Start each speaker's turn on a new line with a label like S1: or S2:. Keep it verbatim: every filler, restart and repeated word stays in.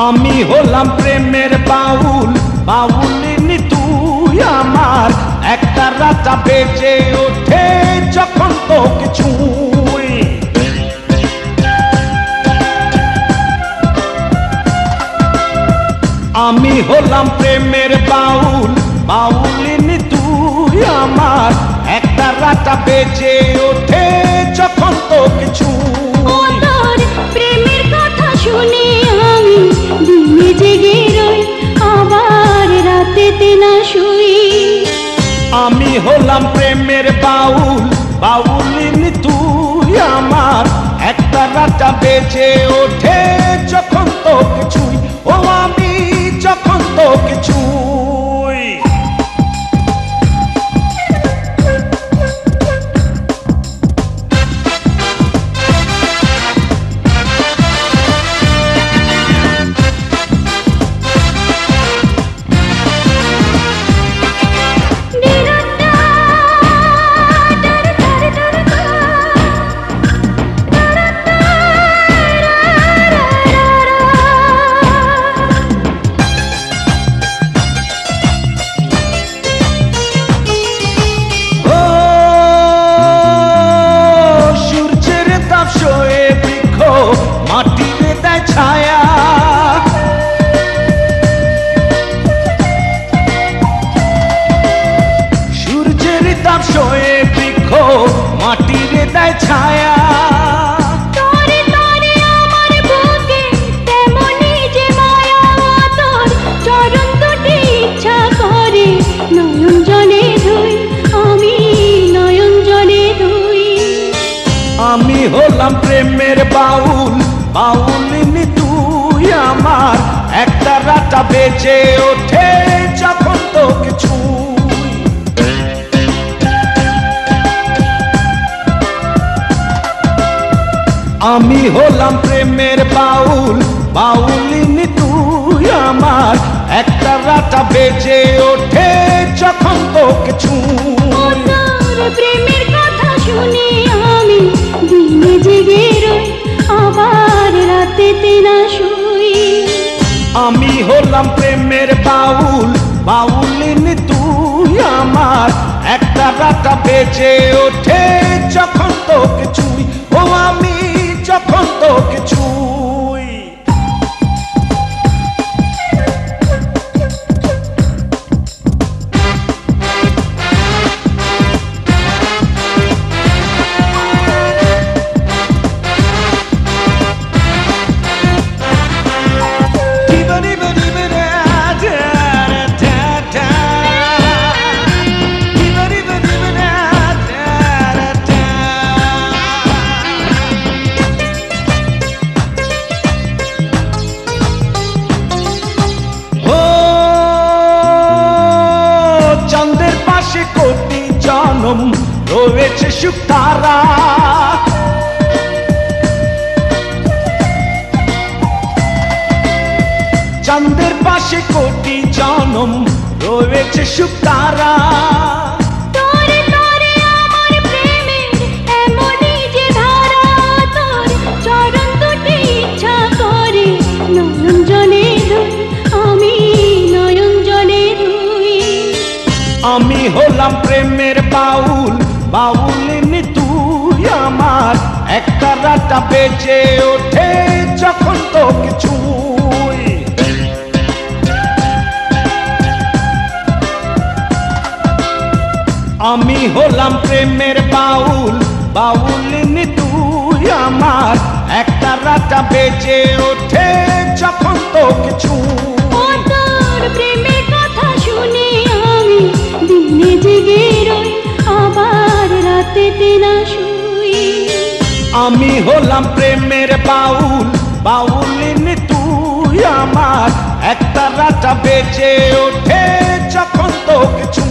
S1: আমি হলাম প্রেমের বাউল, বাউলিনি তুই আমার। একটা রাতা বেজে ওঠে যখন তোকে ছুঁই। আমি হলাম প্রেমের বাউল, বাউলিনি তুই আমার। একটা রাতা বেজে ওঠে যখন তোকে ছুঁই।
S2: প্রেমের কথা শুনে আমি দিনে জেগে রই, আবার রাতেতে না শুই।
S1: আমি হলাম প্রেমের বাউল, বাউলিনি তুই আমার। একটা রাতা বেজে ওঠে যখন তোকে ছুঁই। ও আমি যখন তোকে ছুঁই। মাটিতে দেয় ছায়া, সূর্যের তাপ সয়ে বৃক্ষ মাটিতে দেয় ছায়া।
S2: তোরে তোরে আমার বুকে তেমনি যে মায়া, তোর চরণ দুটি ইচ্ছা করে নয়ন জলে ধুই, আমি নয়ন জলে ধুই।
S1: আমি হলাম প্রেমের বাউল, বাউলিনি তুই আমার। একটা রাতা বেজে ওঠে যখন তোকে ছুঁই। আমি হলাম প্রেমের বাউল, বাউলিনি তুই আমার। একটা রাতা বেজে ওঠে যখন তোকে ছুঁই।
S2: প্রেমের কথা শুনে আমি দিনে জেগে রই, আবার রাতেতে না শুই।
S1: আমি হলাম প্রেমের বাউল, বাউলিনি তুই আমার। একটা রাতা বেজে ওঠে যখন তোকে ছুঁই। ও আমি যখন তোকে ছুঁই। কোটি জনম রয়েছে সুখ তারা, চাঁদের পাশে কোটি জনম রয়েছে সুখ তারা।
S2: তোরে তোরে আমার প্রেমের এমনই যে ধারা, তোর চরণ দুটি ইচ্ছা করে নয়ন জলে ধুই, আমি নয়ন জলে ধুই।
S1: আমি হলাম প্রেমের বাউল, বাউলিনি তুই আমার। একটা রাতা বেজে ওঠে যখন তোকে ছুঁই। আমি হলাম প্রেমের বাউল, বাউলিনি তুই আমার। একটা রাতা বেজে ওঠে যখন তোকে ছুঁই।
S2: তোর প্রেমের কথা শুনে আমি দিনে জেগে রই, আবার রাতেতে না শুই।
S1: আমি হলাম প্রেমের বাউল, বাউলিনি তুই আমার। একটা রাতা বেজে ওঠে যখন তোকে ছুঁই।